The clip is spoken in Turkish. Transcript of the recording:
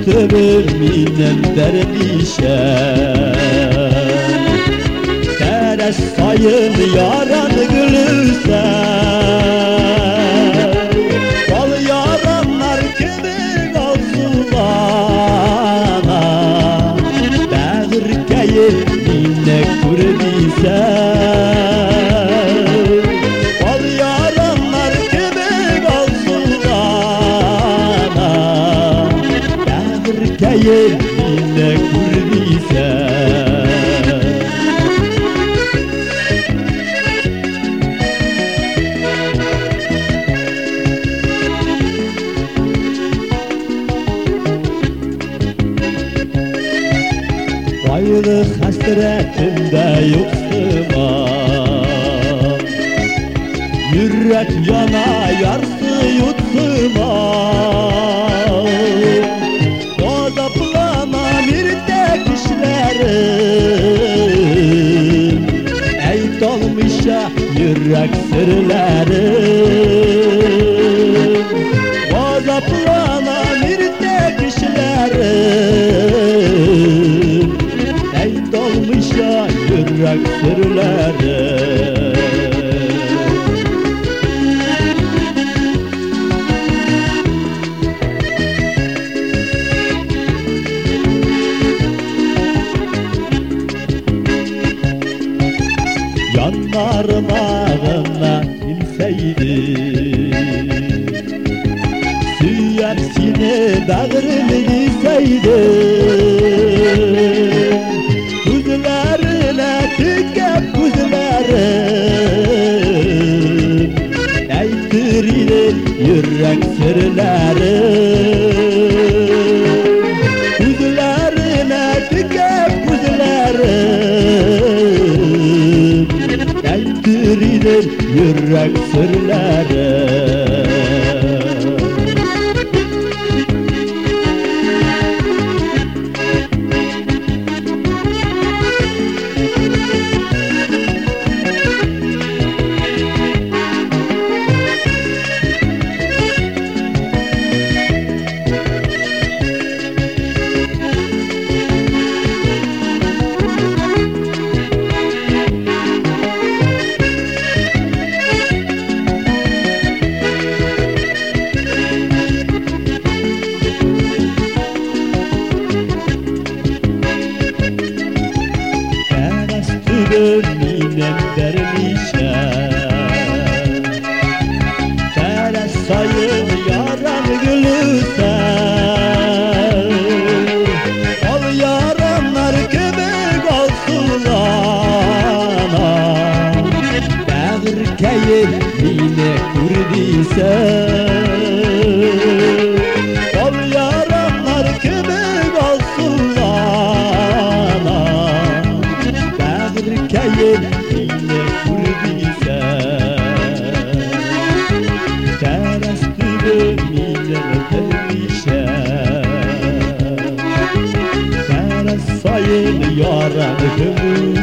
tübürminem dervişem Teres sayın yaran gülürsen Ol yaranlar kimi kalsın bana Dağır kayıp yine kurdiysen Ol yaranlar kimi kalsın bana Dağır kayıp yine kurdiysen Ayrılık hasretinde yoksun ah Yürek yana yarsı yutsun ah Ozaplama bir tek işlerim Ey dolmuşa yürek sırlarım Ozaplama bir tek işlerim Ey dolmuşa yürek sırları Yanlarım ağına ilseydi Süyem seni bağrını giyseydi Kuzlarına tükep kuzlarım Eytirir yürek sırlarım Kuzlarına tükep kuzlarım Eytirir yürek sırlarım Gönlümden dervişem Teres sayın yaran gülürsen Ol yaranlar kimi kalsın ana Dağır kayıp yine kurdiysen Ol yaranlar kimi kalsın ana Kayıp yine kurdiysen Teres tübürminem dervişem Teres sayın yaran gülür